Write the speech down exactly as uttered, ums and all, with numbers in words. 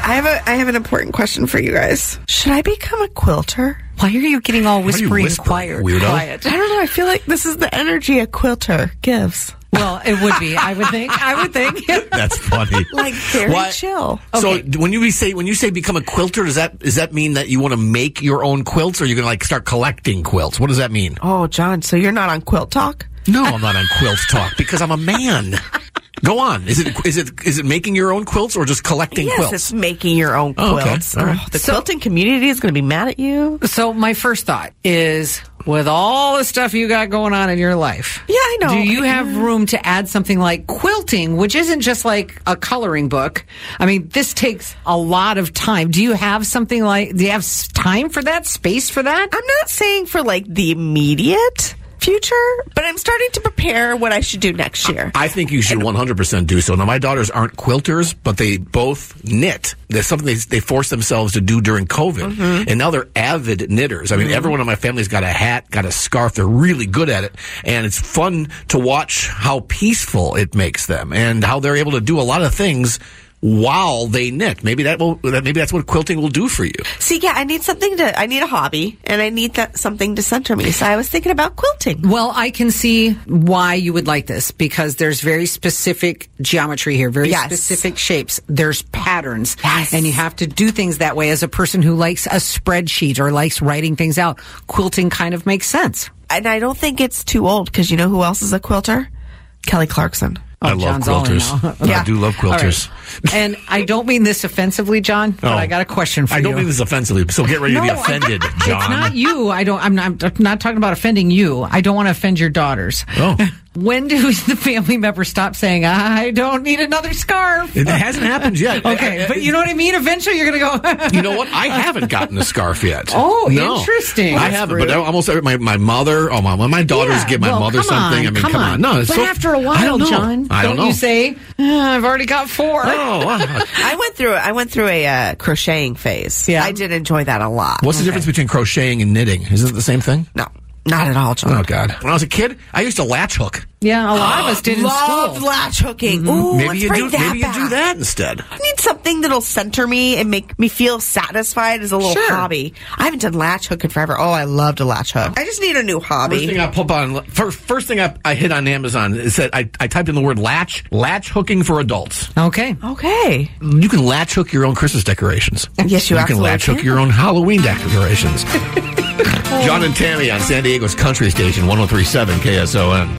I have a I have an important question for you guys. Should I become a quilter? Why are you getting all whispery and whispering, quiet? weirdo? quiet? I don't know. I feel like this is the energy a quilter gives. Well, it would be. I would think. I would think. That's funny. Like very What? chill. So Okay. when you say when you say become a quilter, does that does that mean that you want to make your own quilts, or you're gonna like start collecting quilts? What does that mean? Oh, John, so you're not on Quilt Talk? No, I'm not on Quilt Talk because I'm a man. Go on. Is it is it is it making your own quilts or just collecting Yes, quilts? it's making your own Oh, okay. quilts. All right. Oh, the quilting community is going to be mad at you. So my first thought is, with all the stuff you got going on in your life, Yeah, I know. do you have room to add something like quilting, which isn't just like a coloring book? I mean, this takes a lot of time. Do you have something like, do you have s- time for that, space for that? I'm not saying for like the immediate future, but I'm starting to prepare what I should do next year. I think you should one hundred percent do so. Now, my daughters aren't quilters, but they both knit. There's something they, they forced themselves to do during COVID. Mm-hmm. And now they're avid knitters. I mean, everyone in my family's got a hat, got a scarf. They're really good at it. And it's fun to watch how peaceful it makes them and how they're able to do a lot of things while they knit. Maybe that will, maybe that's what quilting will do for you. See, yeah, I need something to, I need a hobby, and I need that something to center me. So I was thinking about quilting. Well, I can see why you would like this, because there's very specific geometry here, very Yes. specific shapes. There's patterns. Yes. And you have to do things that way. As a person who likes a spreadsheet or likes writing things out, quilting kind of makes sense. And I don't think it's too old, because you know who else is a quilter? Kelly Clarkson. I love John's all in quilters. now. Yeah. I do love All right. quilters. And I don't mean this offensively, John, but Oh. I got a question for I you. don't mean this offensively, so get ready to be No, I- offended, John. It's not you. I don't. I'm not. I'm not talking about offending you. I don't want to offend your daughters. Oh. When do the family members stop saying, "I don't need another scarf"? It hasn't happened yet. Okay, but you know what I mean. Eventually, you're going to go. You know what? I haven't gotten a scarf yet. Oh, No. interesting. I That's haven't, rude. but almost every, my my mother. Oh, my my daughters Yeah, give my well, mother come on, something. I mean, come, on. No, it's but so, after a I while, don't know. John, I don't, know. you say, "Ah, "I've already got four. Oh, wow. I went through I went through a uh, crocheting phase. Yeah. I did enjoy that a lot. What's the difference between crocheting and knitting? Isn't it the same thing? No, not at all, John. Oh God! When I was a kid, I used to latch hook. Yeah, a lot of us did in Loved school. latch hooking. Ooh, Maybe let's you bring do. that Maybe you back. do that instead. I need something that'll center me and make me feel satisfied as a little Sure. hobby. I haven't done latch hooking forever. Oh, I love to latch hook. I just need a new First hobby. thing I pop on. First, first thing I, I hit on Amazon is that I, I typed in the word latch latch hooking for adults. Okay. Okay. You can latch hook your own Christmas decorations. Yes, you You can absolutely latch hook can. your own Halloween decorations. John and Tammy on San Diego's Country Station, one oh three point seven K S O N.